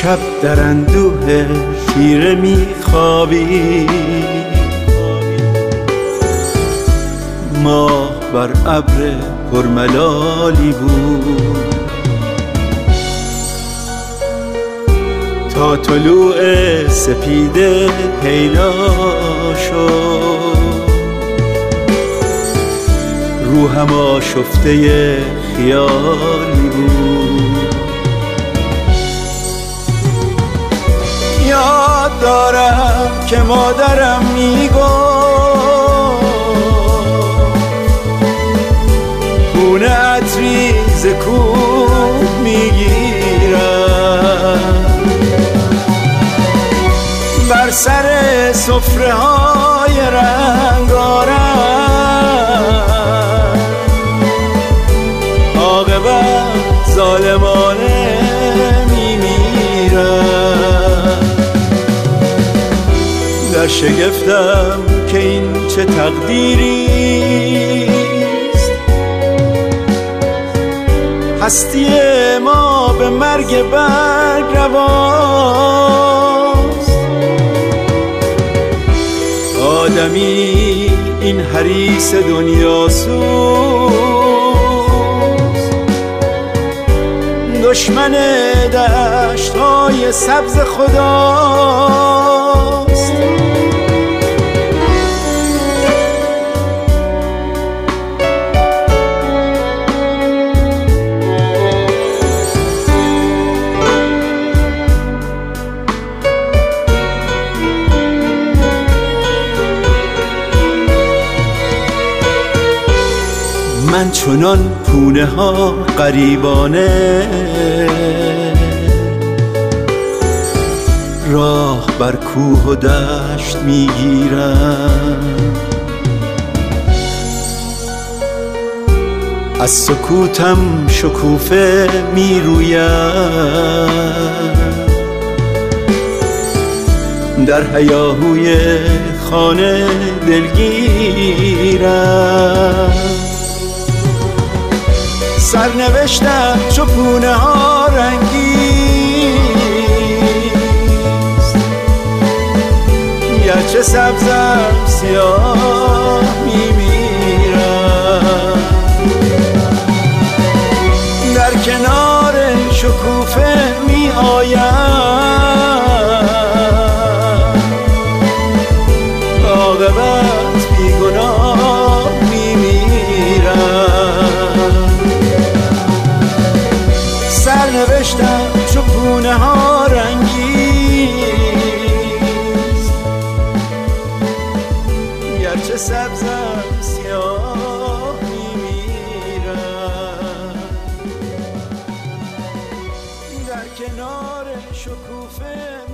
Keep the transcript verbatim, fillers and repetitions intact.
شب در اندوه خیره میخوابی، ماه بر ابر پرملالی بود تا طلوع سپیده پیدا شد. روحم آشفته خیالی بود. یاد دارم که مادرم میگفت خونه عطری ز کوه میگیرم، بر سر سفره های رنگارنگ عاقبت ظالمانه میمیرم. در شگفتم که این چه تقدیریست، هستی ما به مرگ برگ رواست. آدمی این حریص دنیاسوز، دشمن دشت‌های سبز خداست. من چنان پونه ها غریبانه راه بر کوه و دشت میگیرم، از سکوتم شکوفه میرویم، در هیاهوی خانه دلگیرم. سرنوشتم چو پونه ها رنگیست، گرچه سبزم سیاه میمیرم. در کنار شکوفه می آیم، عاقبت بیگناه میمیرم. سرنوشتم چو پونه ها رنگیست، گرچه سبزم سیاه میمیرم. در کنار شکوفه